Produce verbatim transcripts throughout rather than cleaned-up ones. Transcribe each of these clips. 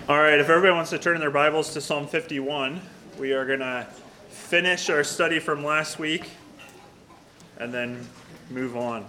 All right, if everybody wants to turn their Bibles to Psalm fifty-one, we are going to finish our study from last week and then move on.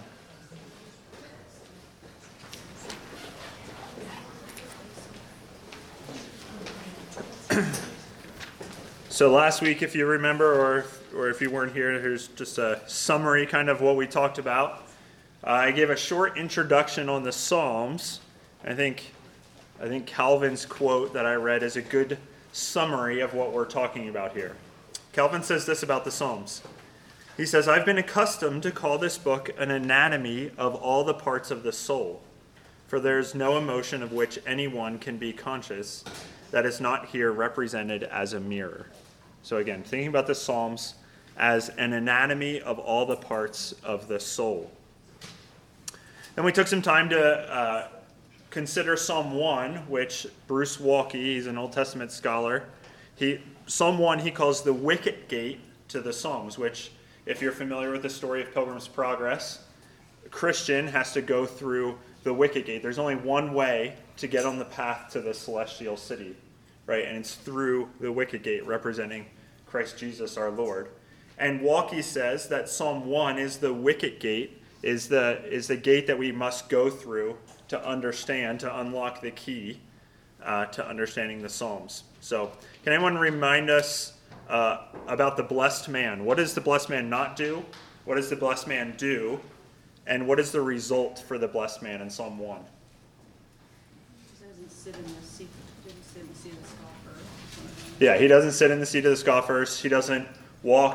So last week, if you remember, or or if you weren't here, here's just a summary kind of what we talked about. Uh, I gave a short introduction on the Psalms. I think I think Calvin's quote that I read is a good summary of what we're talking about here. Calvin says this about the Psalms. He says, "I've been accustomed to call this book an anatomy of all the parts of the soul, for there is no emotion of which anyone can be conscious that is not here represented as a mirror." So again, thinking about the Psalms as an anatomy of all the parts of the soul. Then we took some time to uh, consider Psalm one, which Bruce Walke, he's an Old Testament scholar, he Psalm one he calls the wicket gate to the Psalms, which, if you're familiar with the story of Pilgrim's Progress, a Christian has to go through the wicket gate. There's only one way to get on the path to the celestial city, right? And it's through the wicket gate, representing Christ Jesus our Lord. And Walke says that Psalm one is the wicket gate, is the is the gate that we must go through to understand, to unlock the key uh, to understanding the Psalms. So, can anyone remind us uh, about the blessed man? What does the blessed man not do? What does the blessed man do? And what is the result for the blessed man in Psalm one? He doesn't sit in the seat, didn't sit in the seat of the scoffer. Yeah, he doesn't sit in the seat of the scoffers. He doesn't walk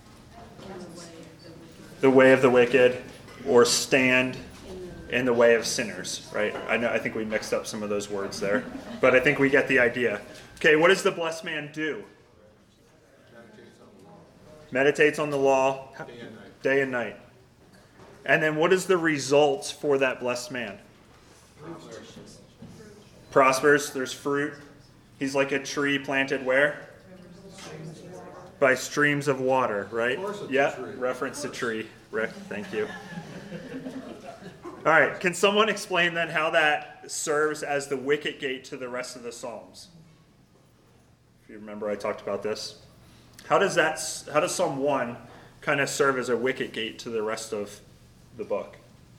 the way of the wicked or stand in the way of sinners, right? I know. I think we mixed up some of those words there, but I think we get the idea. Okay, what does the blessed man do? Meditates on the law day and night. Day and night. And then what is the result for that blessed man? Prospers. Prospers. There's fruit. He's like a tree planted where? By streams of water, right? Yeah, reference to tree. Rick, thank you. All right, can someone explain then how that serves as the wicket gate to the rest of the Psalms? If you remember, I talked about this. How does that? How does Psalm one kind of serve as a wicket gate to the rest of the book?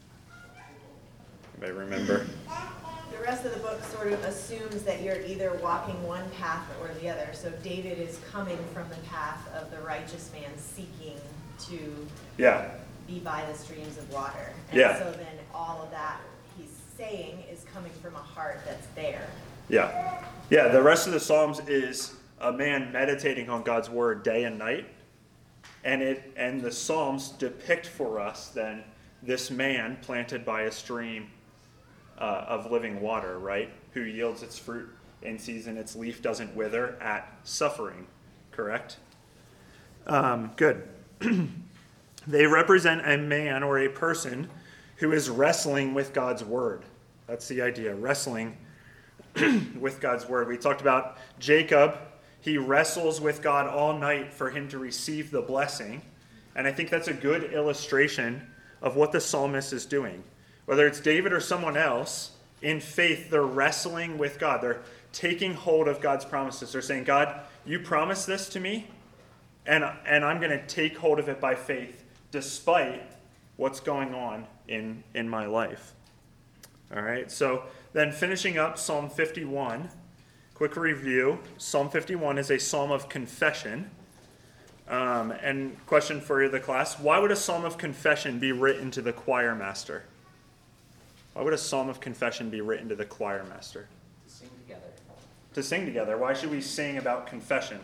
Anybody remember? The rest of the book sort of assumes that you're either walking one path or the other. So David is coming from the path of the righteous man seeking to yeah. be by the streams of water. And yeah. so then all of that he's saying is coming from a heart that's there. Yeah. Yeah, the rest of the Psalms is a man meditating on God's word day and night. And it and the Psalms depict for us then this man planted by a stream uh, of living water, right? Who yields its fruit in season, its leaf doesn't wither at suffering, correct? Um, good. They represent a man or a person who is wrestling with God's word. That's the idea, wrestling with God's word. We talked about Jacob. He wrestles with God all night for him to receive the blessing. And I think that's a good illustration of what the psalmist is doing. Whether it's David or someone else, in faith, they're wrestling with God. They're taking hold of God's promises. They're saying, God, you promised this to me, and, and I'm going to take hold of it by faith, despite what's going on in, in my life. All right, so then finishing up Psalm fifty-one, quick review. Psalm fifty-one is a psalm of confession. Um, and question for the class, why would a psalm of confession be written to the choir master? Why would a psalm of confession be written to the choir master? To sing together. To sing together. Why should we sing about confession?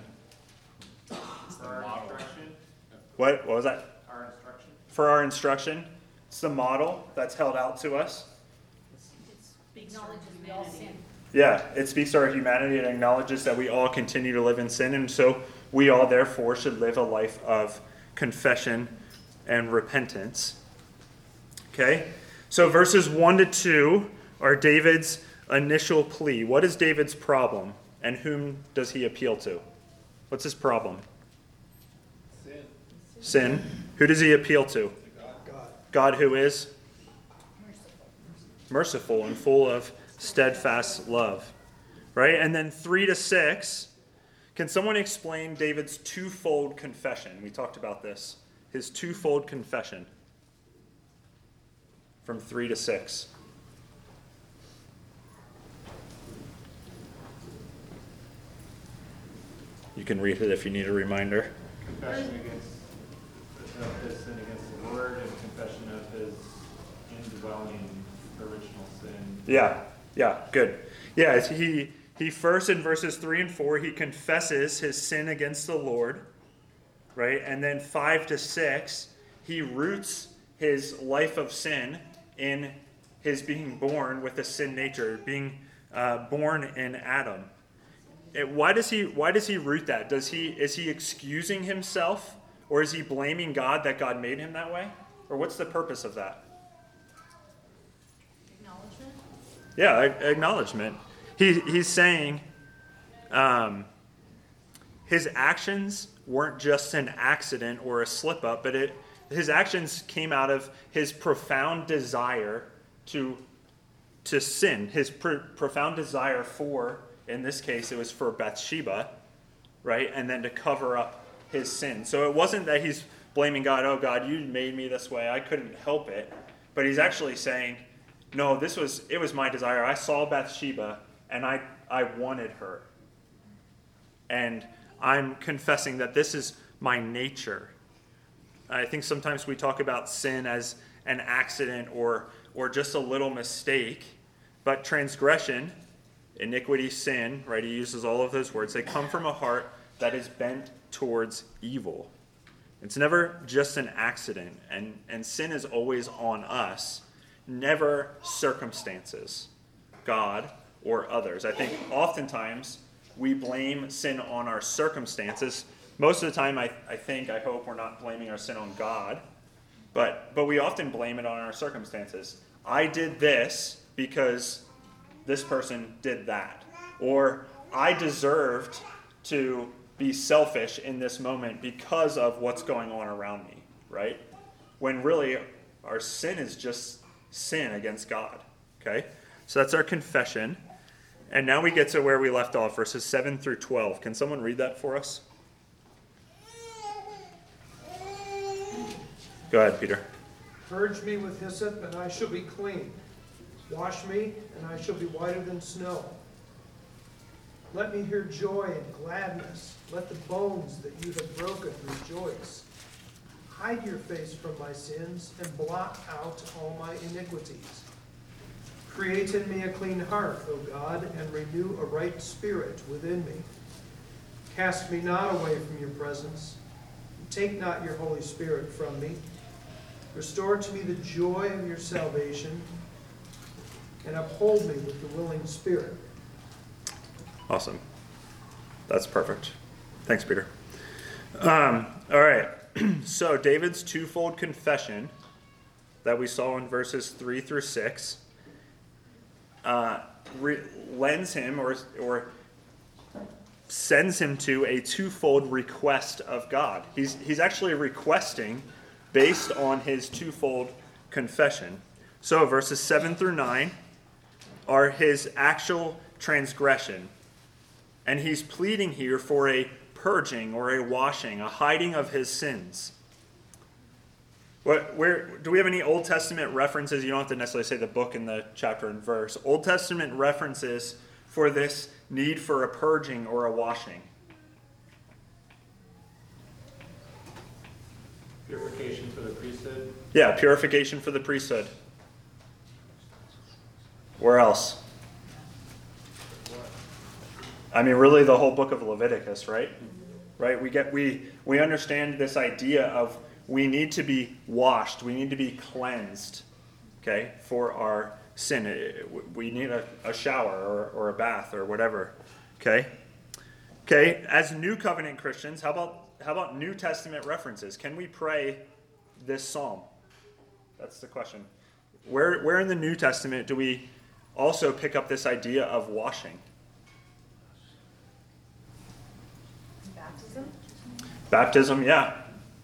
For our instruction. What? What was that? Our instruction. For our instruction. It's the model that's held out to us. It acknowledges we all sin. Yeah, it speaks to our humanity and acknowledges that we all continue to live in sin, and so we all therefore should live a life of confession and repentance. Okay? So verses one to two are David's initial plea. What is David's problem, and whom does he appeal to? What's his problem? Sin. Sin. Who does he appeal to? God. God who is? Merciful and full of steadfast love. right? And then three to six, can someone explain David's twofold confession? We talked about this. His twofold confession from three to six. You can read it if you need a reminder. Confession against, of his sin against the Lord and confession of his indwelling original sin. Yeah, yeah, good. Yeah, it's- he he first in verses three and four, he confesses his sin against the Lord, right? And then five to six, he roots his life of sin in his being born with a sin nature, being uh, born in Adam. It, why does he why does he root that? Does he is he excusing himself, or is he blaming God that God made him that way? Or what's the purpose of that? Acknowledgement? Yeah, a- acknowledgement. He, he's saying um, his actions weren't just an accident or a slip up, but it, his actions came out of his profound desire to, to sin, his pr- profound desire for, in this case, it was for Bathsheba, right? And then to cover up his sin. So it wasn't that he's blaming God, oh, God, you made me this way, I couldn't help it. But he's actually saying, no, this was, it was my desire. I saw Bathsheba, and I, I wanted her. And I'm confessing that this is my nature. I think sometimes we talk about sin as an accident or, or just a little mistake. But transgression, iniquity, sin, right? He uses all of those words. They come from a heart that is bent towards evil. It's never just an accident. And, and sin is always on us, never circumstances, God, or others. I think oftentimes we blame sin on our circumstances. Most of the time, I, I think, I hope we're not blaming our sin on God, but, but we often blame it on our circumstances. I did this because this person did that. Or I deserved to be selfish in this moment because of what's going on around me, right? When really our sin is just sin against God, okay? So that's our confession. And now we get to where we left off, verses seven through twelve. Can someone read that for us? Go ahead, Peter. Purge me with hyssop, and I shall be clean. Wash me, and I shall be whiter than snow. Let me hear joy and gladness. Let the bones that you have broken rejoice. Hide your face from my sins, and blot out all my iniquities. Create in me a clean heart, O God, and renew a right spirit within me. Cast me not away from your presence. Take not your Holy Spirit from me. Restore to me the joy of your salvation, and uphold me with the willing spirit. Awesome. That's perfect. Thanks, Peter. Um, all right. So David's twofold confession that we saw in verses three through six uh, re- lends him or or sends him to a twofold request of God. He's he's actually requesting based on his twofold confession. So verses seven through nine are his actual transgression. And he's pleading here for a purging or a washing, a hiding of his sins. What, where, do we have any Old Testament references? You don't have to necessarily say the book and the chapter and verse. Old Testament references for this need for a purging or a washing. Purification for the priesthood. Yeah, purification for the priesthood. Where else? I mean, really the whole book of Leviticus, right? Right? We get we we understand this idea of we need to be washed, we need to be cleansed, okay, for our sin. We need a, a shower or, or a bath or whatever, okay? Okay, as New Covenant Christians, how about how about New Testament references? Can we pray this psalm? That's the question. Where where in the New Testament do we also pick up this idea of washing? Baptism? Baptism, yeah.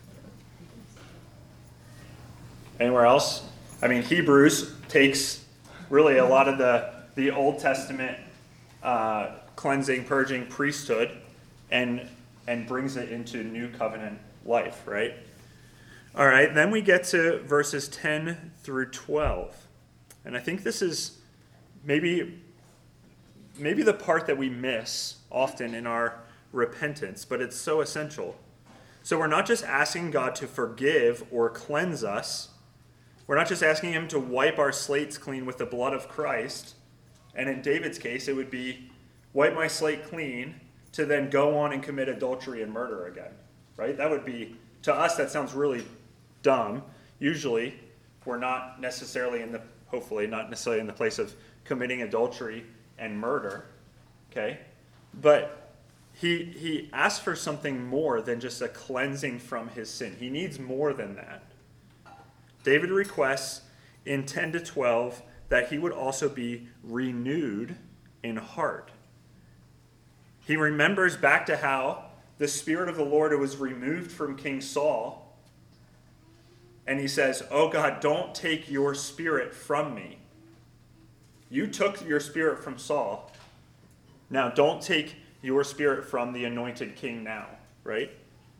Anywhere else? I mean, Hebrews takes really a lot of the, the Old Testament uh, cleansing, purging priesthood and and brings it into new covenant life, right? All right, then we get to verses ten through twelve. And I think this is maybe maybe the part that we miss often in our repentance, but it's so essential. So we're not just asking God to forgive or cleanse us. We're not just asking him to wipe our slates clean with the blood of Christ. And in David's case, it would be wipe my slate clean to then go on and commit adultery and murder again, right? That would be, to us, that sounds really dumb. Usually, we're not necessarily in the, hopefully, not necessarily in the place of committing adultery and murder, okay? But he he asks for something more than just a cleansing from his sin. He needs more than that. David requests in ten to twelve that he would also be renewed in heart. He remembers back to how the Spirit of the Lord was removed from King Saul. And he says, oh God, don't take your spirit from me. You took your spirit from Saul. Now don't take your spirit from the anointed king now, right?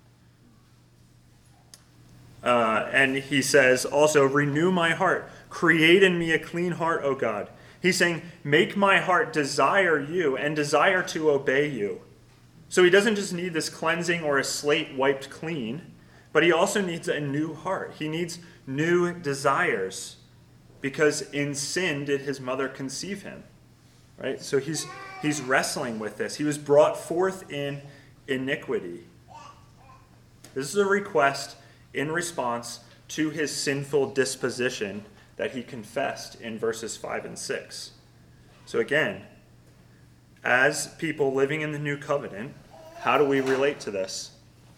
Uh, and he says also, renew my heart. Create in me a clean heart, O God. He's saying, make my heart desire you and desire to obey you. So he doesn't just need this cleansing or a slate wiped clean, but he also needs a new heart. He needs new desires, because in sin did his mother conceive him. Right? So he's he's wrestling with this. He was brought forth in iniquity. This is a request in response to his sinful disposition that he confessed in verses five and six. So again, as people living in the new covenant, how do we relate to this?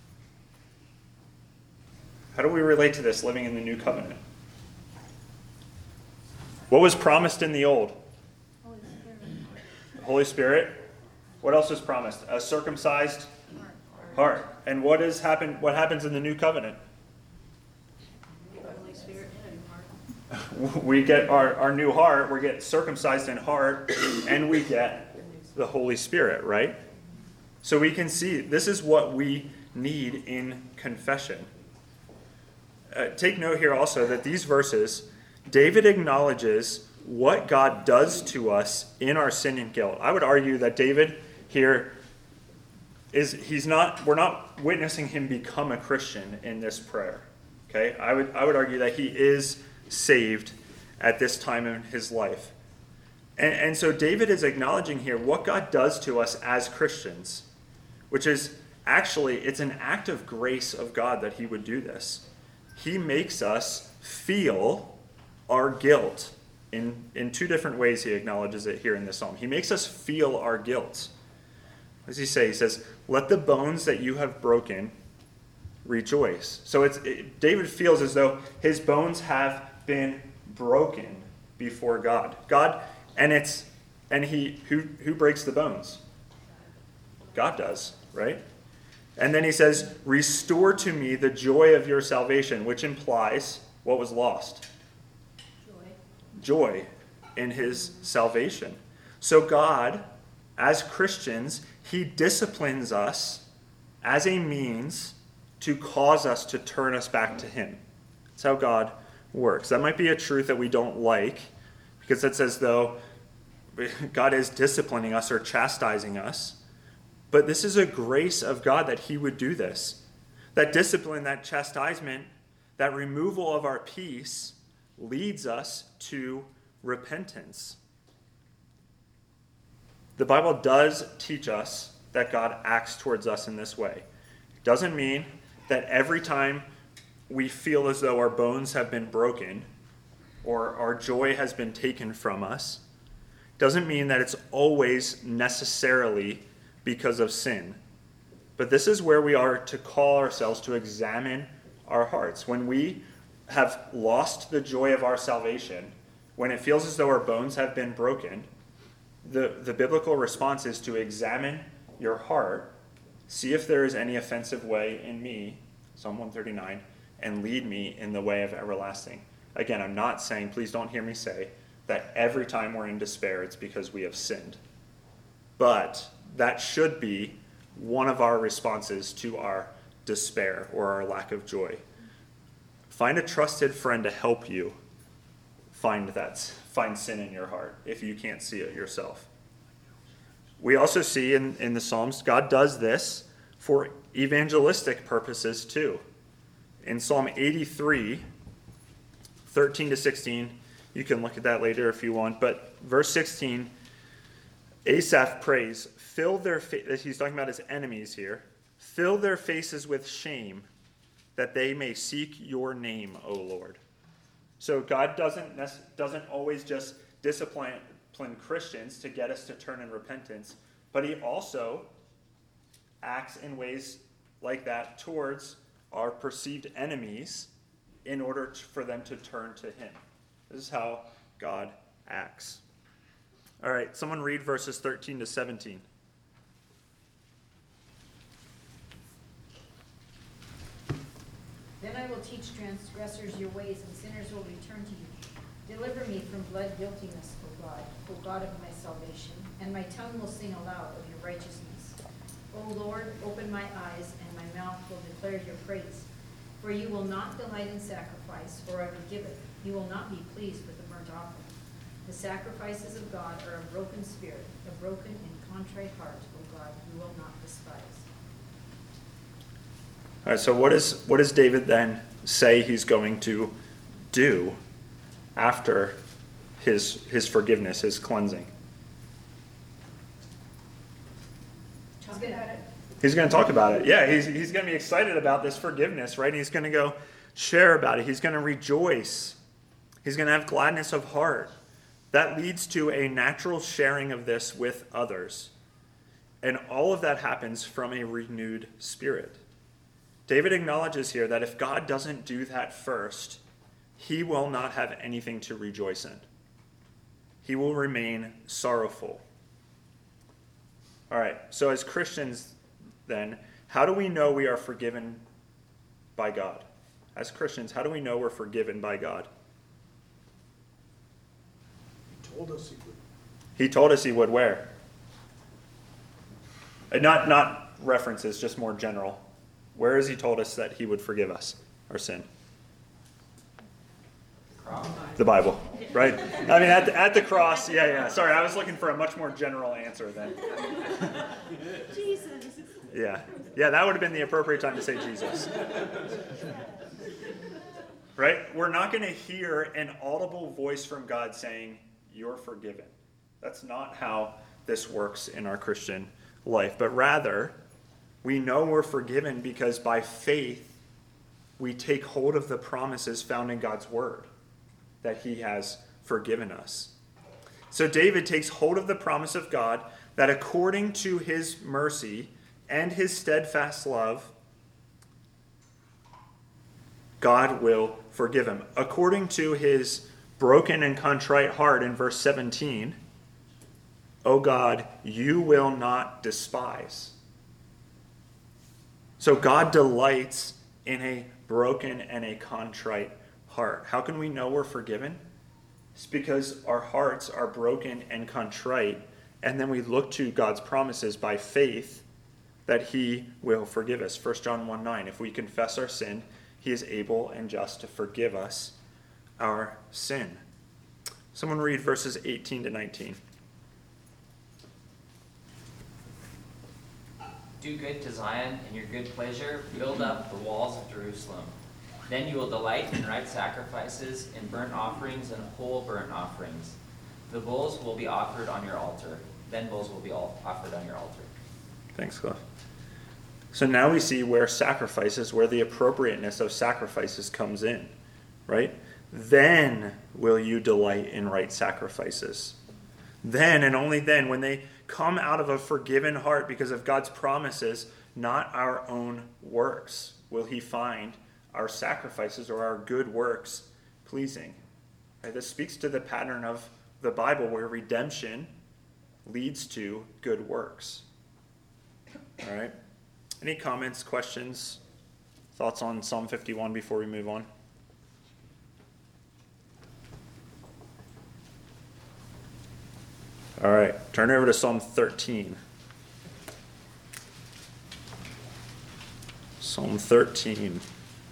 How do we relate to this living in the new covenant? What was promised in the old? Holy Spirit. The Holy Spirit. What else was promised? A circumcised Heart. heart. And what has happened? What happens in the new covenant? Holy Spirit and heart. We get our, our new heart, we get circumcised in heart, and we get the Holy Spirit, right? So we can see this is what we need in confession. Uh, take note here also that these verses, David acknowledges what God does to us in our sin and guilt. I would argue that David here is, he's not, we're not witnessing him become a Christian in this prayer. Okay? I would, I would argue that he is saved at this time in his life. And, and so David is acknowledging here what God does to us as Christians, which is actually, it's an act of grace of God that he would do this. He makes us feel our guilt. In, in two different ways he acknowledges it here in this psalm. He makes us feel our guilt. What does he say? He says, let the bones that you have broken rejoice. So it's it, David feels as though his bones have been broken before God. God, and it's and he who who breaks the bones? God does, right? And then he says, restore to me the joy of your salvation, which implies what was lost? Joy. Joy in his salvation. So God, as Christians, he disciplines us as a means to cause us to turn us back to him. That's how God works. That might be a truth that we don't like, because it's as though God is disciplining us or chastising us. But this is a grace of God that he would do this. That discipline, that chastisement, that removal of our peace leads us to repentance. The Bible does teach us that God acts towards us in this way. It doesn't mean that every time we feel as though our bones have been broken or our joy has been taken from us, doesn't mean that it's always necessarily because of sin. But this is where we are to call ourselves to examine our hearts. When we have lost the joy of our salvation, when it feels as though our bones have been broken, the, the biblical response is to examine your heart, see if there is any offensive way in me, Psalm one thirty-nine, and lead me in the way of everlasting. Again, I'm not saying, please don't hear me say, that every time we're in despair, it's because we have sinned. but that should be one of our responses to our despair or our lack of joy. Find a trusted friend to help you find that, find sin in your heart if you can't see it yourself. We also see in, in the Psalms, God does this for evangelistic purposes too. In Psalm eighty-three, thirteen to sixteen, you can look at that later if you want, but verse sixteen, Asaph prays, fill their fa- he's talking about his enemies here, fill their faces with shame that they may seek your name, O Lord. So God doesn't doesn't always just discipline Christians to get us to turn in repentance, but he also acts in ways like that towards our perceived enemies in order to, for them to turn to him. This is how God acts. All right, someone read verses thirteen to seventeen. Then I will teach transgressors your ways, and sinners will return to you. Deliver me from blood guiltiness, O God, O God of my salvation, and my tongue will sing aloud of your righteousness. O Lord, open my eyes, and my mouth will declare your praise. For you will not delight in sacrifice, or I would give it. You will not be pleased with the burnt offering. The sacrifices of God are a broken spirit, a broken and contrite heart, O God, you will not despise. All right, so what, is, what does David then say he's going to do after his, his forgiveness, his cleansing? Talk about it. He's going to talk about it. Yeah, he's, he's going to be excited about this forgiveness, right? He's going to go share about it. He's going to rejoice. He's going to have gladness of heart. That leads to a natural sharing of this with others. And all of that happens from a renewed spirit. David acknowledges here that if God doesn't do that first, he will not have anything to rejoice in. He will remain sorrowful. All right, so as Christians then, how do we know we are forgiven by God? As Christians, how do we know we're forgiven by God? He told us he would. He told us he would where? And not, not references, just more general. Where has he told us that he would forgive us our sin? The Bible, right? I mean, at the, at the cross, yeah, yeah. Sorry, I was looking for a much more general answer then. Jesus. Yeah, yeah, that would have been the appropriate time to say Jesus. Right? We're not going to hear an audible voice from God saying, you're forgiven. That's not how this works in our Christian life. But rather, we know we're forgiven because by faith, we take hold of the promises found in God's word that he has forgiven us. So David takes hold of the promise of God that according to his mercy and his steadfast love, God will forgive him. According to his broken and contrite heart in verse seventeen, O God, you will not despise. So God delights in a broken and a contrite heart. How can we know we're forgiven? It's because our hearts are broken and contrite, and then we look to God's promises by faith that he will forgive us. First John one nine, if we confess our sin, he is able and just to forgive us our sin. Someone read verses eighteen to nineteen. Do good to Zion in your good pleasure, build up the walls of Jerusalem. Then you will delight in right sacrifices, in burnt offerings and whole burnt offerings. The bulls will be offered on your altar. Then bulls will be all offered on your altar. Thanks, Cliff. So now we see where sacrifices, where the appropriateness of sacrifices comes in, right? Then will you delight in right sacrifices. Then and only then, when they come out of a forgiven heart because of God's promises, not our own works, will he find our sacrifices or our good works pleasing. Right? This speaks to the pattern of the Bible where redemption leads to good works. All right. Any comments, questions, thoughts on Psalm fifty-one before we move on? All right, turn over to Psalm thirteen. Psalm thirteen.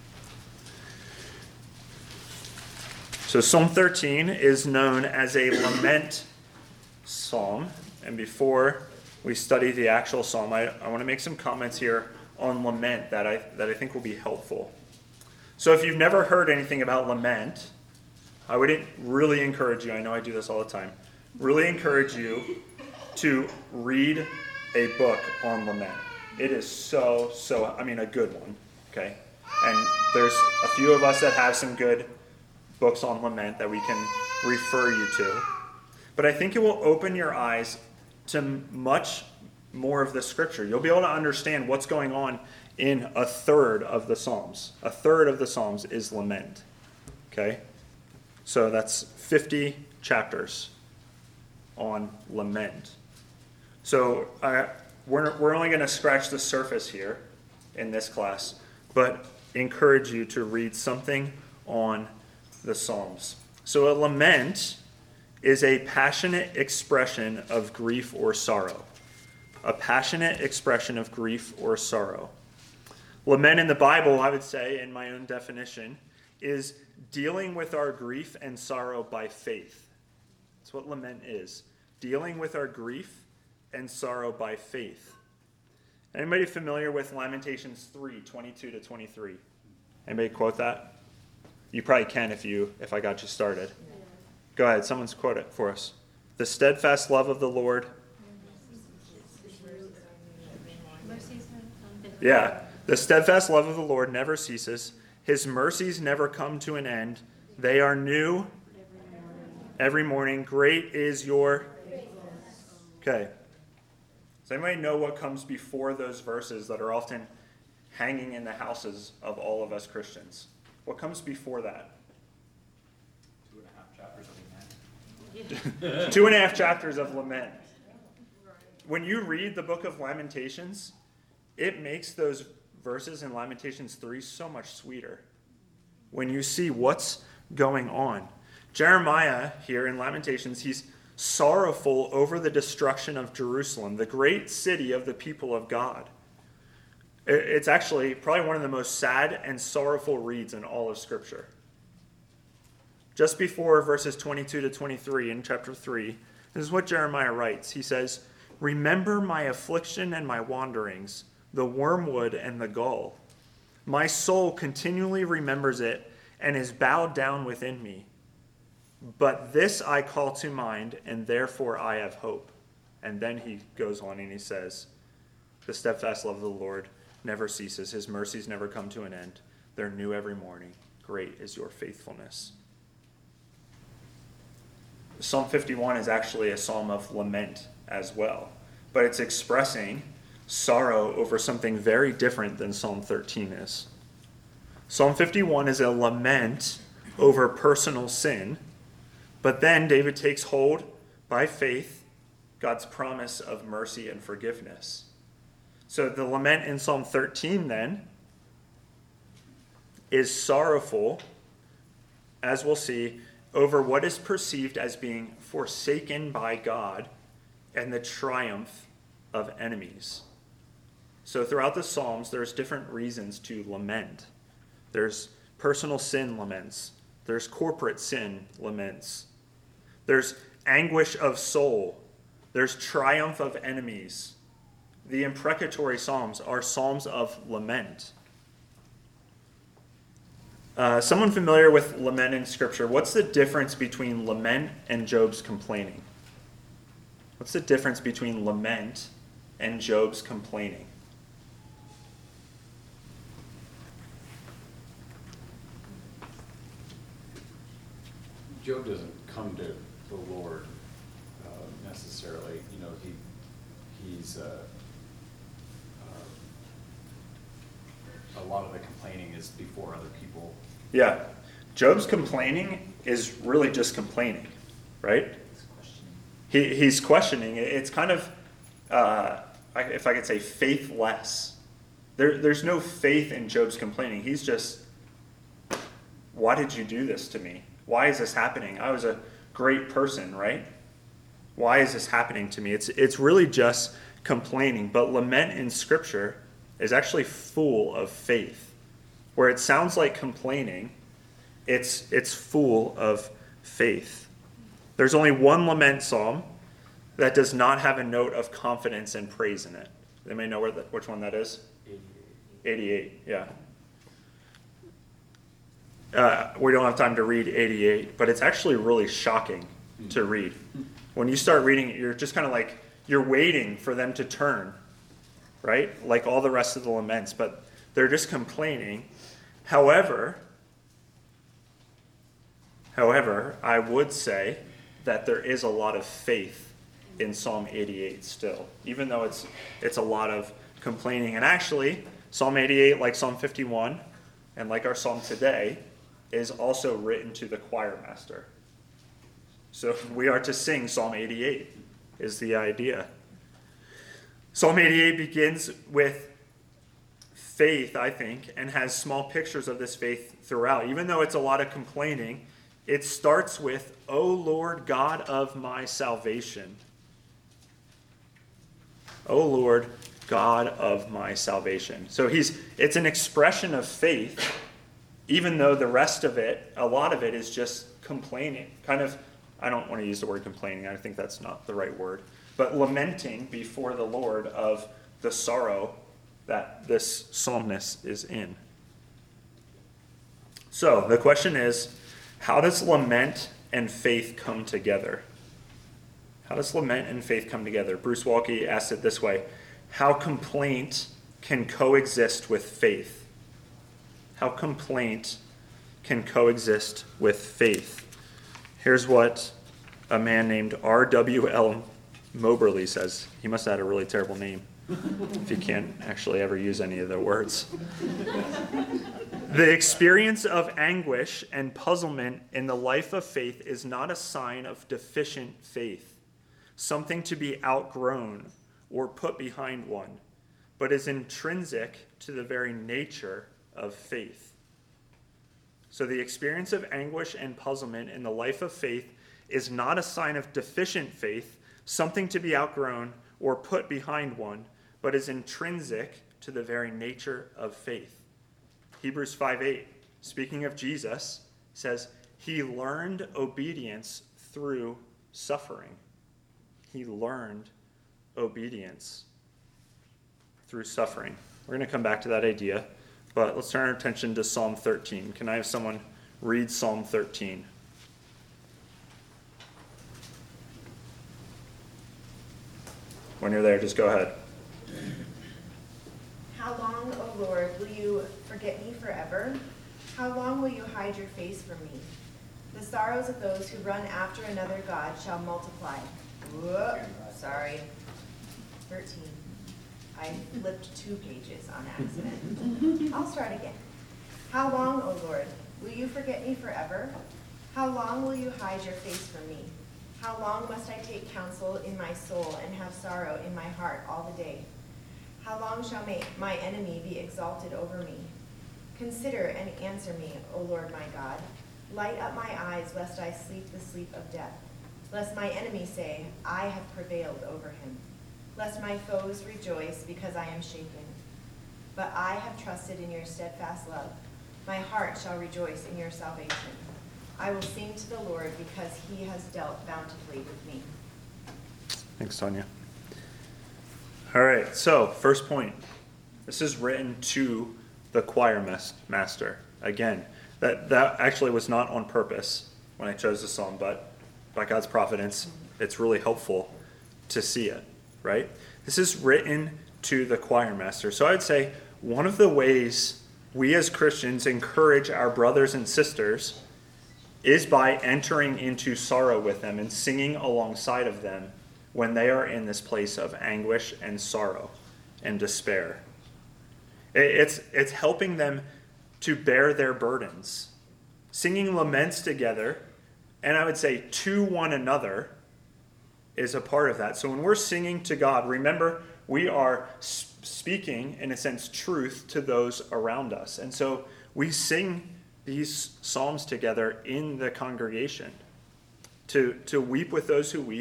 So Psalm thirteen is known as a lament psalm. And before we study the actual psalm, I, I want to make some comments here on lament that I, that I think will be helpful. So if you've never heard anything about lament, I would really encourage you, I know I do this all the time, really encourage you to read a book on lament. It is so, so, I mean, a good one, okay? And there's a few of us that have some good books on lament that we can refer you to. But I think it will open your eyes to much more of the scripture. You'll be able to understand what's going on in a third of the Psalms. A third of the Psalms is lament, okay? So that's fifty chapters on lament. So uh, we're, we're only going to scratch the surface here in this class, but encourage you to read something on the Psalms. So a lament is a passionate expression of grief or sorrow. A passionate expression of grief or sorrow. Lament in the Bible, I would say, in my own definition, is dealing with our grief and sorrow by faith. That's what lament is. Dealing with our grief and sorrow by faith. Anybody familiar with Lamentations three, twenty-two to twenty-three? Anybody quote that? You probably can if you if I got you started. Go ahead, someone's quote it for us. The steadfast love of the Lord. Yeah. The steadfast love of the Lord never ceases. His mercies never come to an end. They are new every morning. Great is your... Okay. Does anybody know what comes before those verses that are often hanging in the houses of all of us Christians? What comes before that? Two and a half chapters of lament. Two and a half chapters of lament. When you read the book of Lamentations, it makes those verses in Lamentations three so much sweeter. When you see what's going on. Jeremiah here in Lamentations, he's sorrowful over the destruction of Jerusalem, the great city of the people of God. It's actually probably one of the most sad and sorrowful reads in all of Scripture. Just before verses twenty-two to twenty-three in chapter three, this is what Jeremiah writes. He says, "Remember my affliction and my wanderings, the wormwood and the gall. My soul continually remembers it and is bowed down within me. But this I call to mind, and therefore I have hope." And then he goes on and he says, "The steadfast love of the Lord never ceases. His mercies never come to an end. They're new every morning. Great is your faithfulness." Psalm fifty-one is actually a psalm of lament as well, but it's expressing sorrow over something very different than Psalm thirteen is. Psalm fifty-one is a lament over personal sin, but then David takes hold by faith God's promise of mercy and forgiveness. So the lament in Psalm thirteen then is sorrowful, as we'll see, over what is perceived as being forsaken by God and the triumph of enemies. So throughout the Psalms, there's different reasons to lament. There's personal sin laments. There's corporate sin laments. There's anguish of soul. There's triumph of enemies. The imprecatory Psalms are Psalms of lament. Uh, someone familiar with lament in Scripture, what's the difference between lament and Job's complaining? What's the difference between lament and Job's complaining? Job doesn't come to the Lord uh, necessarily. You know, he he's uh, uh, a lot of the complaining is before other people. Yeah. Job's complaining is really just complaining, right? He, he's questioning. It's kind of, uh, if I could say, faithless. There, there's no faith in Job's complaining. He's just, why did you do this to me? Why is this happening? I was a great person, right? Why is this happening to me? It's, it's really just complaining. But lament in Scripture is actually full of faith. Where it sounds like complaining, it's, it's full of faith. There's only one lament psalm that does not have a note of confidence and praise in it. They may know where the, which one that is? eighty-eight, yeah. Uh, we don't have time to read eighty-eight, but it's actually really shocking to read. When you start reading it, you're just kind of like, you're waiting for them to turn, right? Like all the rest of the laments, but they're just complaining. However, however, I would say that there is a lot of faith in Psalm eighty-eight still, even though it's it's a lot of complaining. And actually, Psalm eighty-eight, like Psalm fifty-one, and like our psalm today, is also written to the choir master. So we are to sing Psalm eighty-eight, is the idea. Psalm eighty-eight begins with faith, I think, and has small pictures of this faith throughout. Even though it's a lot of complaining, it starts with, O Lord God of my salvation. O Lord, God of my salvation. So he's it's an expression of faith, even though the rest of it, a lot of it is just complaining. Kind of, I don't want to use the word complaining, I think that's not the right word, but lamenting before the Lord of the sorrow that this psalmist is in. So the question is, how does lament and faith come together? How does lament and faith come together? Bruce Walke asked it this way: how complaint can coexist with faith? How complaint can coexist with faith? Here's what a man named R W L Moberly says. He must have had a really terrible name if he can't actually ever use any of the words. The experience of anguish and puzzlement in the life of faith is not a sign of deficient faith, something to be outgrown or put behind one, but is intrinsic to the very nature of faith. So the experience of anguish and puzzlement in the life of faith is not a sign of deficient faith, something to be outgrown or put behind one, but is intrinsic to the very nature of faith. Hebrews five eight, speaking of Jesus, says, he learned obedience through suffering. He learned obedience through suffering. We're going to come back to that idea, but let's turn our attention to Psalm thirteen. Can I have someone read Psalm thirteen? When you're there, just go ahead. How long, O Lord, will you forget me forever? How long will you hide your face from me? The sorrows of those who run after another God shall multiply. Whoop, sorry. thirteen. I flipped two pages on accident. I'll start again. How long, O Lord, will you forget me forever? How long will you hide your face from me? How long must I take counsel in my soul and have sorrow in my heart all the day? How long shall my enemy be exalted over me? Consider and answer me, O Lord my God. Light up my eyes, lest I sleep the sleep of death. Lest my enemy say, I have prevailed over him. Lest my foes rejoice because I am shaken. But I have trusted in your steadfast love. My heart shall rejoice in your salvation. I will sing to the Lord because he has dealt bountifully with me. Thanks, Tanya. All right, so first point. This is written to the choir mas- master. Again, that, that actually was not on purpose when I chose the psalm, but by God's providence, it's really helpful to see it, right? This is written to the choir master. So I'd say one of the ways we as Christians encourage our brothers and sisters is by entering into sorrow with them and singing alongside of them when they are in this place of anguish and sorrow and despair. It's, it's helping them to bear their burdens. Singing laments together, and I would say to one another, is a part of that. So when we're singing to God, remember, we are speaking, in a sense, truth to those around us. And so we sing these psalms together in the congregation to, to weep with those who weep,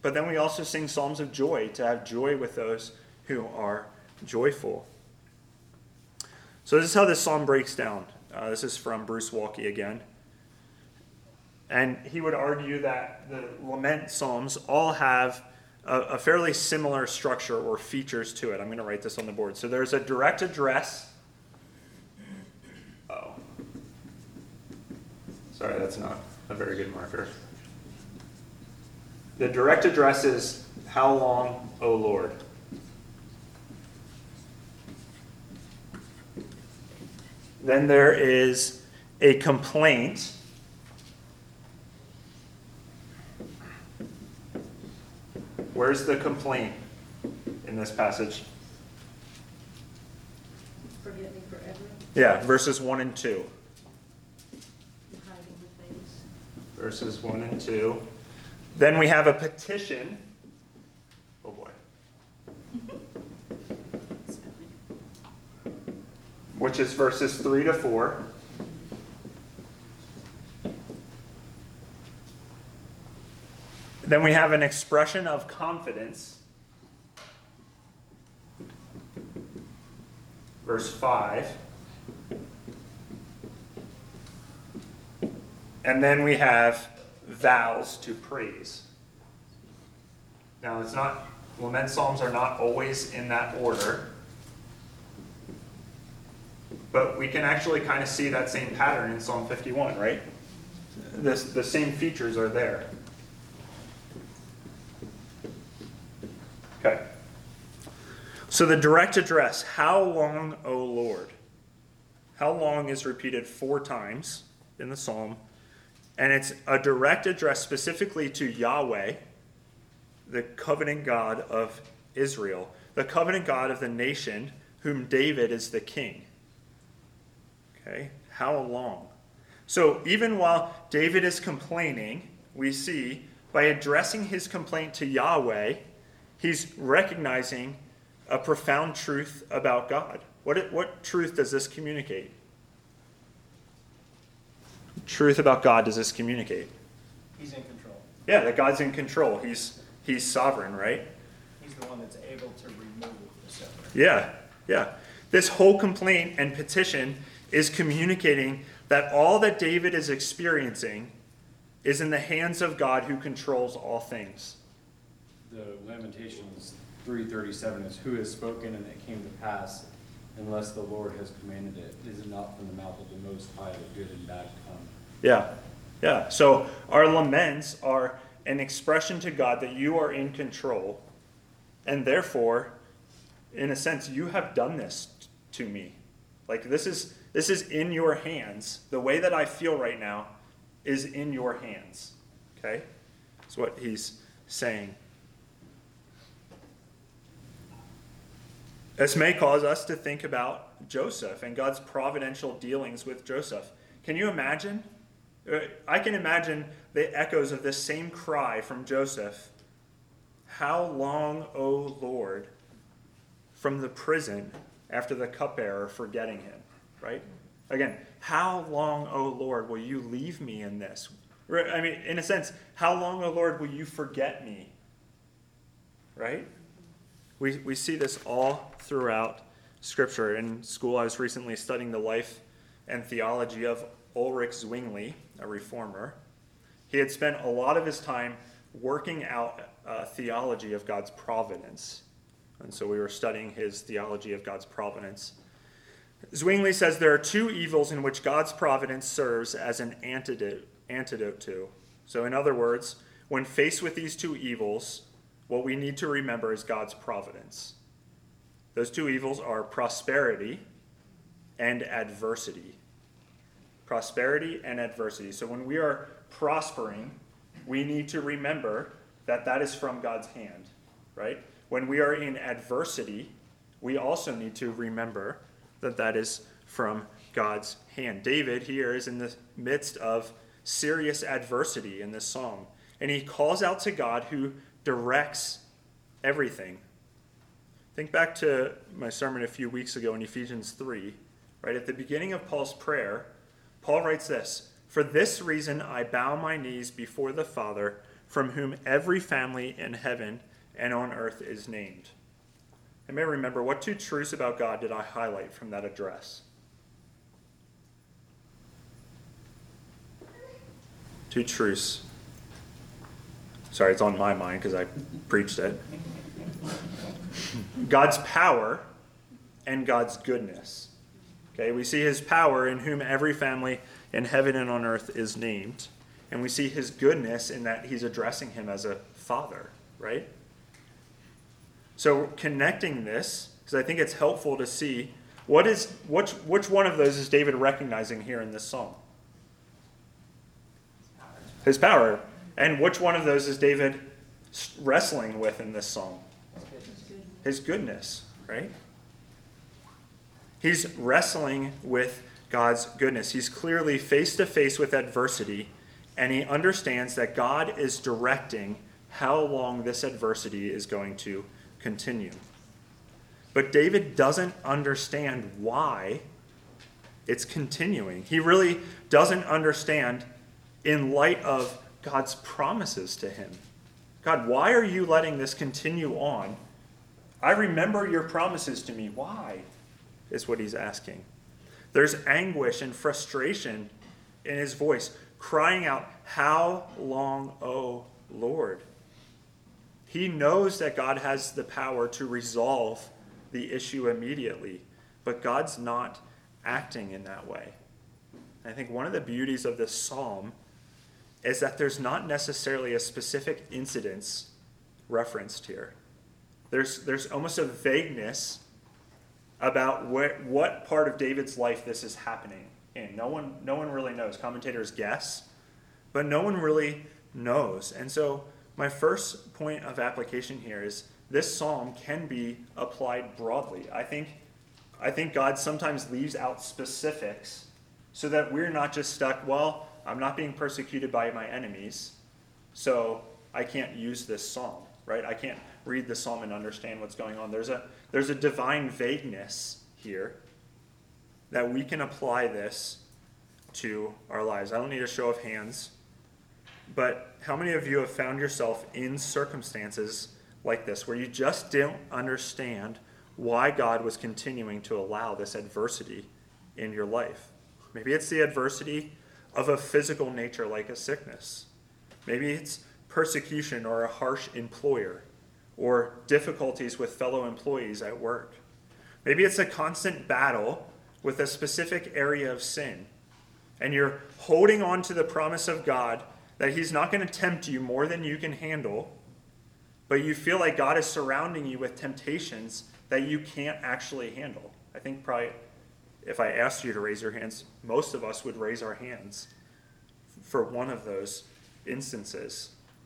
But then we also sing psalms of joy, to have joy with those who are joyful. So this is how this psalm breaks down. Uh, this is from Bruce Walke again. And he would argue that the lament psalms all have a, a fairly similar structure or features to it. I'm going to write this on the board. So there's a direct address. Oh. Sorry, that's not a very good marker. The direct address is, "How long, O Lord?" Then there is a complaint. Where's the complaint in this passage? Forget me forever, Yeah, verses one and two. hiding the face. Verses one and two. Then we have a petition. Oh boy. Which is verses three to four. Then we have an expression of confidence. Verse five. And then we have vows to praise. Now, it's not, lament psalms are not always in that order. But we can actually kind of see that same pattern in Psalm fifty-one, right? This, the same features are there. Okay. So the direct address, "How long, O Lord?" How long is repeated four times in the psalm. And it's a direct address specifically to Yahweh, the covenant God of Israel, the covenant God of the nation, whom David is the king. Okay, how long? So even while David is complaining, we see by addressing his complaint to Yahweh, he's recognizing a profound truth about God. What, what truth does this communicate? Truth about God does this communicate? He's in control. Yeah, that God's in control. He's he's sovereign, right? He's the one that's able to remove the scepter. Yeah, yeah. This whole complaint and petition is communicating that all that David is experiencing is in the hands of God who controls all things. The Lamentations three thirty-seven is, "Who has spoken and it came to pass, unless the Lord has commanded it? Is it not from the mouth of the Most High that good and bad come?" Yeah, yeah. So our laments are an expression to God that you are in control, and therefore, in a sense, you have done this t- to me. Like this is this is in your hands. The way that I feel right now is in your hands. Okay? That's what he's saying. This may cause us to think about Joseph and God's providential dealings with Joseph. Can you imagine? I can imagine the echoes of this same cry from Joseph. "How long, O Lord?" from the prison after the cupbearer forgetting him, right? Again, how long, O Lord, will you leave me in this? I mean, in a sense, how long, O Lord, will you forget me? Right? We, we see this all throughout Scripture. In school, I was recently studying the life and theology of Ulrich Zwingli, a reformer. He had spent a lot of his time working out uh, theology of God's providence. And so we were studying his theology of God's providence. Zwingli says there are two evils in which God's providence serves as an antidote, antidote to. So in other words, when faced with these two evils, what we need to remember is God's providence. Those two evils are prosperity and adversity. Prosperity and adversity. So when we are prospering, we need to remember that that is from God's hand, right? When we are in adversity, we also need to remember that that is from God's hand. David here is in the midst of serious adversity in this psalm, and he calls out to God who directs everything. Think back to my sermon a few weeks ago in Ephesians three, right? At the beginning of Paul's prayer, Paul writes this: "For this reason I bow my knees before the Father, from whom every family in heaven and on earth is named. And may remember, what two truths about God did I highlight from that address? Two truths. Sorry, it's on my mind because I preached it. God's power and God's goodness. Okay, we see his power in whom every family in heaven and on earth is named. And we see his goodness in that he's addressing him as a father, right? So connecting this, because I think it's helpful to see what is which which one of those is David recognizing here in this psalm? His power. And which one of those is David wrestling with in this psalm? His goodness, right? He's wrestling with God's goodness. He's clearly face to face with adversity, and he understands that God is directing how long this adversity is going to continue. But David doesn't understand why it's continuing. He really doesn't understand in light of God's promises to him. God, why are you letting this continue on? I remember your promises to me. Why? Is what he's asking. There's anguish and frustration in his voice, crying out, "How long, O Lord?" He knows that God has the power to resolve the issue immediately, but God's not acting in that way. I think one of the beauties of this psalm is that there's not necessarily a specific incidence referenced here. There's, there's almost a vagueness about what, what part of David's life this is happening in. No one, no one really knows. Commentators guess, but no one really knows. And so my first point of application here is this psalm can be applied broadly. I think, I think God sometimes leaves out specifics so that we're not just stuck, well, I'm not being persecuted by my enemies, so I can't use this psalm, right? I can't read the psalm and understand what's going on. There's a, there's a divine vagueness here that we can apply this to our lives. I don't need a show of hands, but how many of you have found yourself in circumstances like this where you just don't understand why God was continuing to allow this adversity in your life? Maybe it's the adversity of a physical nature like a sickness. Maybe it's persecution or a harsh employer or difficulties with fellow employees at work. Maybe it's a constant battle with a specific area of sin, and you're holding on to the promise of God that he's not going to tempt you more than you can handle, but you feel like God is surrounding you with temptations that you can't actually handle. I think probably if I asked you to raise your hands, most of us would raise our hands for one of those instances.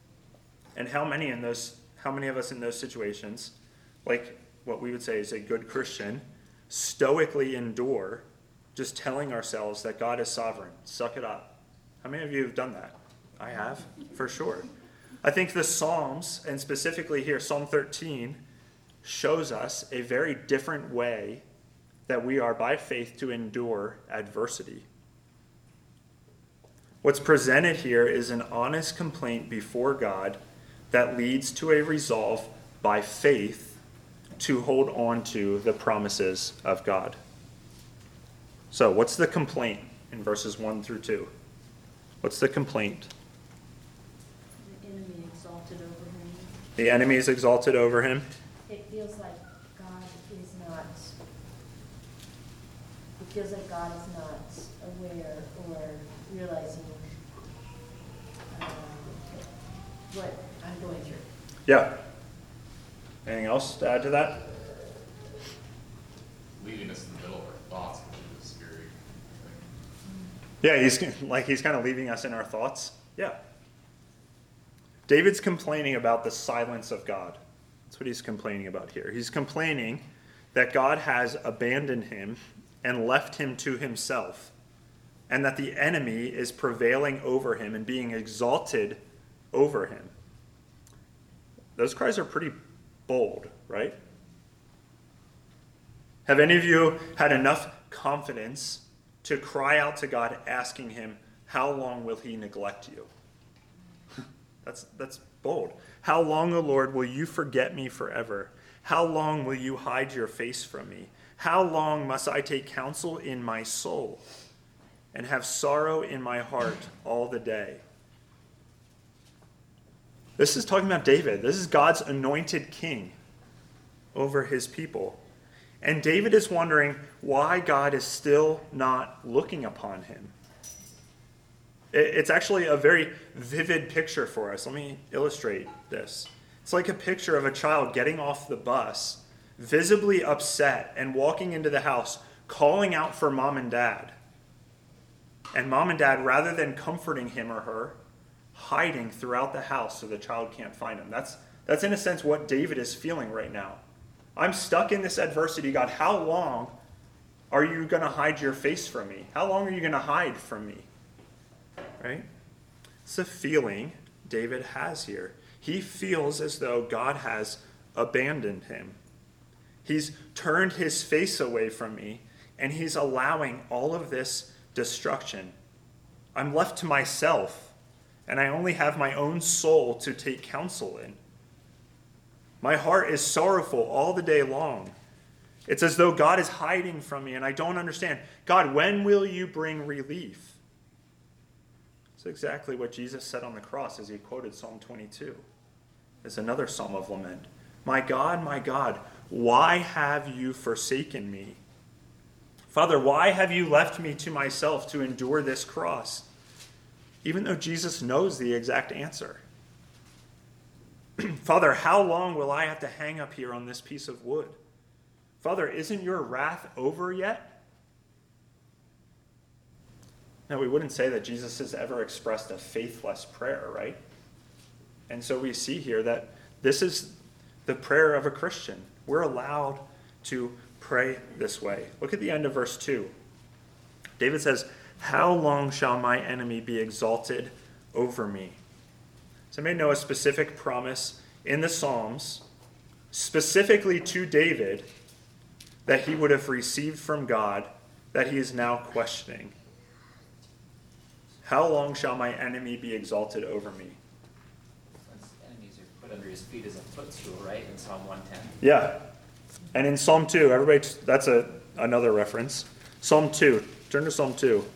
And how many in those, how many of us in those situations, like what we would say is a good Christian, stoically endure just telling ourselves that God is sovereign, suck it up? How many of you have done that? I have, for sure. I think the Psalms, and specifically here, Psalm thirteen, shows us a very different way that we are by faith to endure adversity. What's presented here is an honest complaint before God that leads to a resolve by faith to hold on to the promises of God. So, what's the complaint in verses one through two? What's the complaint? The enemy exalted over him. The enemy is exalted over him. It feels like God is not, it feels like God is not aware or realizing um, what I'm going through. Yeah. Anything else to add to that? Leaving us in the middle of our thoughts is scary. Yeah, he's like he's kind of leaving us in our thoughts. Yeah. David's complaining about the silence of God. That's what he's complaining about here. He's complaining that God has abandoned him and left him to himself, and that the enemy is prevailing over him and being exalted over him. Those cries are pretty bold, right? Have any of you had enough confidence to cry out to God asking him, how long will he neglect you? That's, that's bold. How long, O Lord, will you forget me forever? How long will you hide your face from me? How long must I take counsel in my soul and have sorrow in my heart all the day? This is talking about David. This is God's anointed king over his people. And David is wondering why God is still not looking upon him. It's actually a very vivid picture for us. Let me illustrate this. It's like a picture of a child getting off the bus, visibly upset, and walking into the house, calling out for mom and dad. And mom and dad, rather than comforting him or her, hiding throughout the house so the child can't find him. That's, that's in a sense what David is feeling right now. I'm stuck in this adversity. God, how long are you going to hide your face from me? How long are you going to hide from me? Right? It's a feeling David has here. He feels as though God has abandoned him. He's turned his face away from me, and he's allowing all of this destruction. I'm left to myself, and I only have my own soul to take counsel in. My heart is sorrowful all the day long. It's as though God is hiding from me, and I don't understand. God, when will you bring relief? It's exactly what Jesus said on the cross as he quoted Psalm twenty-two. It's another psalm of lament. My God, my God, why have you forsaken me? Father, why have you left me to myself to endure this cross? Even though Jesus knows the exact answer. Father, how long will I have to hang up here on this piece of wood? Father, isn't your wrath over yet? Now, we wouldn't say that Jesus has ever expressed a faithless prayer, right? And so we see here that this is the prayer of a Christian. We're allowed to pray this way. Look at the end of verse two. David says, how long shall my enemy be exalted over me? So I may know a specific promise in the Psalms, specifically to David, that he would have received from God, that he is now questioning. How long shall my enemy be exalted over me? His enemies are put under his feet as a footstool, right, in Psalm one ten? Yeah. And in Psalm two, everybody, that's a another reference. Psalm two. Turn to Psalm two.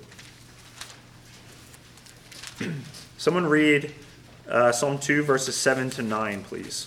Someone read uh, Psalm two, verses seven to nine, please.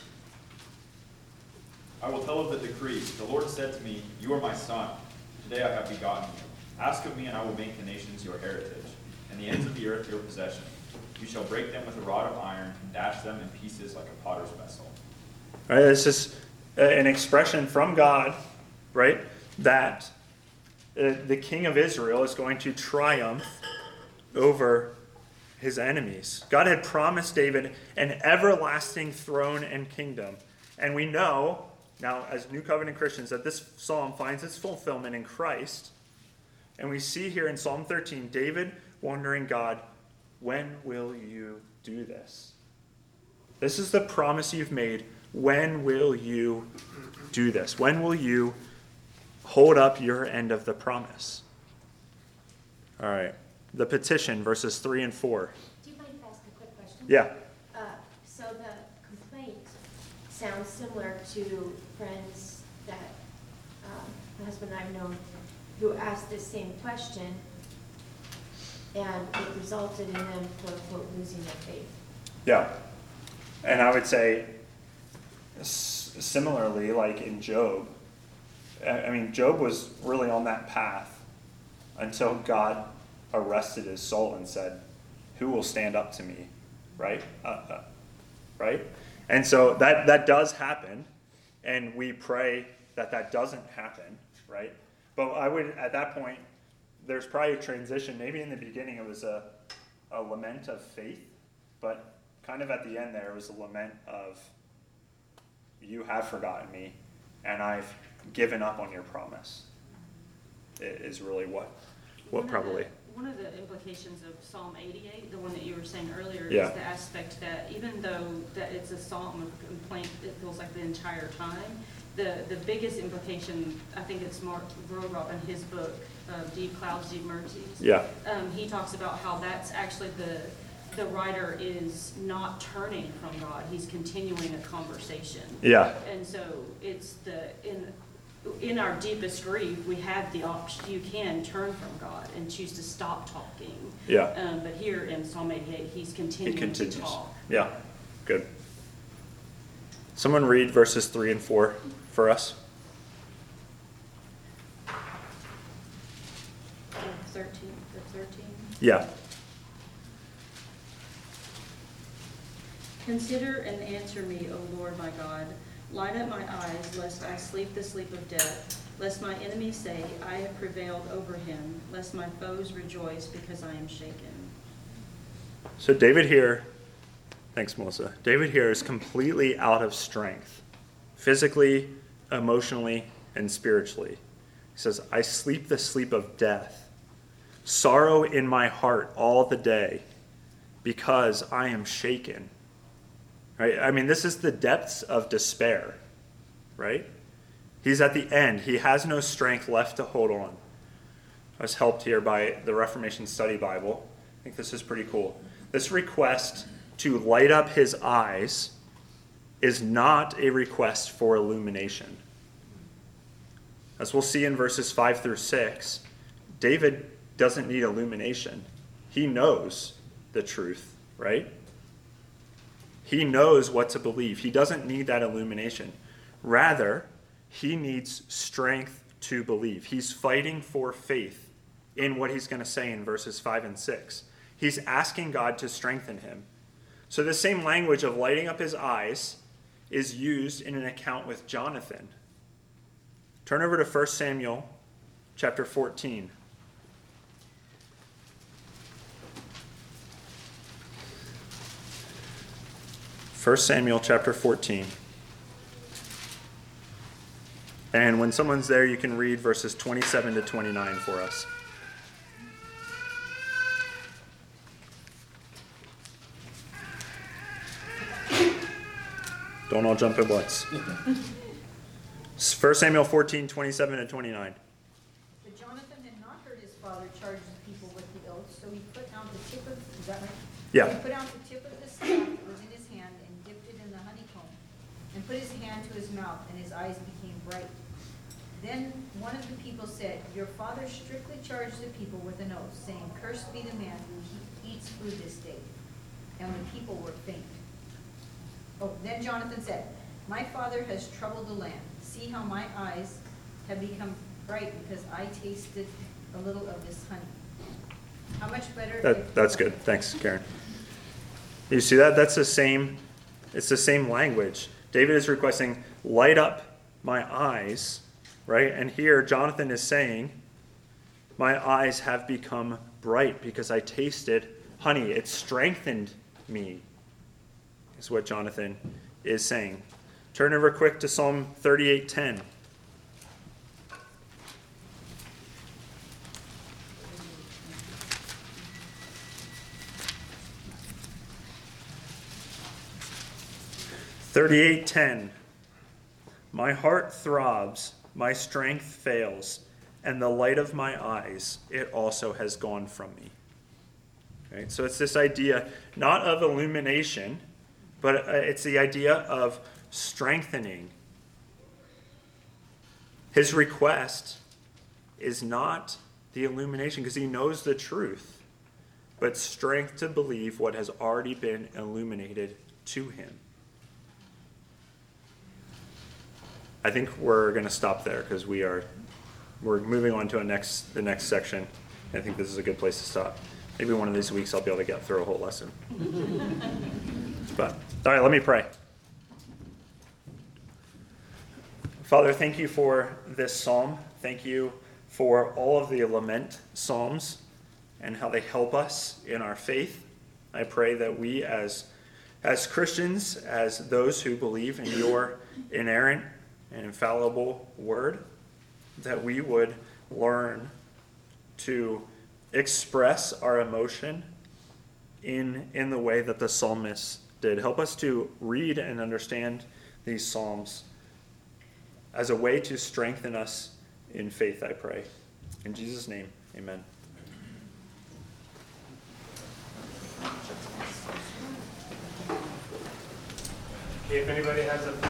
I will tell of the decree. The Lord said to me, you are my son. Today I have begotten you. Ask of me, and I will make the nations your heritage, and the ends of the earth your possession. You shall break them with a rod of iron, and dash them in pieces like a potter's vessel. All right, this is an expression from God, right, that uh, the king of Israel is going to triumph over his enemies. God had promised David an everlasting throne and kingdom. And we know, now as New Covenant Christians, that this psalm finds its fulfillment in Christ. And we see here in Psalm thirteen, David wondering, God, when will you do this? This is the promise you've made. When will you do this? When will you hold up your end of the promise? All right. The petition, verses three and four. Do you mind if I ask a quick question? Yeah. Uh, so the complaint sounds similar to friends that um, my husband and I have known who asked this same question, and it resulted in them, quote unquote, losing their faith. Yeah. And I would say, s- similarly, like in Job, I I mean, Job was really on that path until God arrested his soul and said, who will stand up to me? Right? Uh, uh, right? And so that, that does happen, and we pray that that doesn't happen, right? But I would, at that point, there's probably a transition. Maybe in the beginning it was a, a lament of faith, but kind of at the end there was a lament of, you have forgotten me, and I've given up on your promise, it is really what, what One probably. Of the, one of the implications of Psalm eighty-eight, the one that you were saying earlier, Yeah. is the aspect that even though that it's a psalm of complaint, it feels like the entire time, the, the biggest implication, I think it's Mark Rohrop in his book, uh, Deep Clouds, Deep Mercies. Yeah. Um, he talks about how that's actually the the writer is not turning from God, he's continuing a conversation. Yeah. And so it's the, in, in our deepest grief, we have the option, you can turn from God and choose to stop talking. Yeah. Um, but here in Psalm eighty-eight, he's He continuing to continues. talk. Yeah, good. Someone read verses three and four for us. Thirteen, the thirteen. Yeah. Consider and answer me, O Lord my God. Light up my eyes, lest I sleep the sleep of death. Lest my enemies say, I have prevailed over him. Lest my foes rejoice because I am shaken. So David here, thanks Melissa. David here is completely out of strength, physically, emotionally, and spiritually. He says, I sleep the sleep of death. Sorrow in my heart all the day because I am shaken. Right? I mean, this is the depths of despair, right? He's at the end. He has no strength left to hold on. I was helped here by the Reformation Study Bible. I think this is pretty cool. This request to light up his eyes is not a request for illumination. As we'll see in verses five through six, David doesn't need illumination. He knows the truth, right? He knows what to believe. He doesn't need that illumination. Rather, he needs strength to believe. He's fighting for faith in what he's going to say in verses five and six. He's asking God to strengthen him. So the same language of lighting up his eyes is used in an account with Jonathan. Turn over to First Samuel chapter fourteen. First Samuel chapter fourteen. And when someone's there, you can read verses twenty-seven to twenty-nine for us. Don't all jump at once. First Samuel fourteen, twenty-seven to twenty-nine. But Jonathan had not heard his father charge the people with the oath, so he put out the tip of, is that right? Yeah. He put out the tip of the staff that was in his hand and dipped it in the honeycomb, and put his hand to his mouth, and his eyes became bright. Then one of the people said, Your father strictly charged the people with an oath, saying, Cursed be the man who he- eats food this day. And the people were faint. Oh, then Jonathan said, My father has troubled the land. See how my eyes have become bright because I tasted a little of this honey. How much better? That, if- that's good. Thanks, Karen. You see that? That's the same, it's the same language. David is requesting, light up my eyes, right? And here Jonathan is saying, my eyes have become bright because I tasted honey. It strengthened me, is what Jonathan is saying. Turn over quick to Psalm thirty-eight ten. thirty-eight ten. My heart throbs, my strength fails, and the light of my eyes, it also has gone from me. Right? So it's this idea not of illumination, but it's the idea of strengthening. His request is not the illumination because he knows the truth, but strength to believe what has already been illuminated to him. I think we're going to stop there because we are we're moving on to a next the next section. I think this is a good place to stop. Maybe one of these weeks I'll be able to get through a whole lesson. But all right, let me pray. Father, thank you for this psalm. Thank you for all of the lament psalms and how they help us in our faith. I pray that we as as Christians, as those who believe in your inerrant and infallible word, that we would learn to express our emotion in, in the way that the psalmist did. Help us to read and understand these psalms as a way to strengthen us in faith, I pray. In Jesus' name, amen. If anybody has a